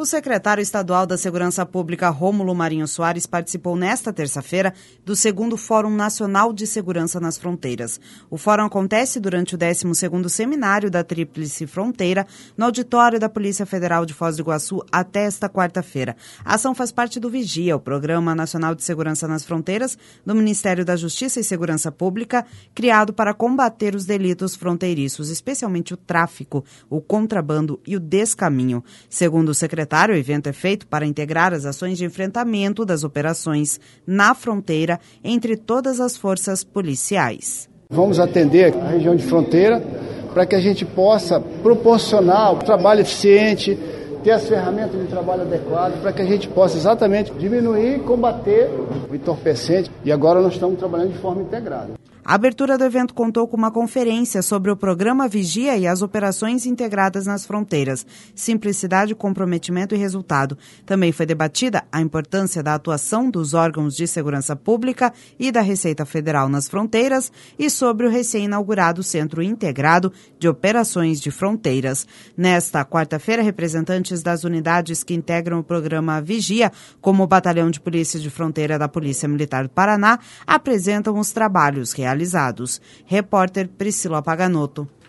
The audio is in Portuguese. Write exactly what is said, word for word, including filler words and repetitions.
O secretário estadual da Segurança Pública, Rômulo Marinho Soares, participou nesta terça-feira do segundo Fórum Nacional de Segurança nas Fronteiras. O fórum acontece durante o décimo segundo Seminário da Tríplice Fronteira, no auditório da Polícia Federal de Foz do Iguaçu, até esta quarta-feira. A ação faz parte do Vigia, o Programa Nacional de Segurança nas Fronteiras, do Ministério da Justiça e Segurança Pública, criado para combater os delitos fronteiriços, especialmente o tráfico, o contrabando e o descaminho. Segundo o secretário, o evento é feito para integrar as ações de enfrentamento das operações na fronteira entre todas as forças policiais. Vamos atender a região de fronteira para que a gente possa proporcionar o trabalho eficiente, ter as ferramentas de trabalho adequadas, para que a gente possa exatamente diminuir e combater o entorpecente. E agora nós estamos trabalhando de forma integrada. A abertura do evento contou com uma conferência sobre o programa Vigia e as operações integradas nas fronteiras, simplicidade, comprometimento e resultado. Também foi debatida a importância da atuação dos órgãos de segurança pública e da Receita Federal nas fronteiras e sobre o recém-inaugurado Centro Integrado de Operações de Fronteiras. Nesta quarta-feira, representantes das unidades que integram o programa Vigia, como o Batalhão de Polícia de Fronteira da Polícia Militar do Paraná, apresentam os trabalhos realizados. Repórter Priscila Paganoto.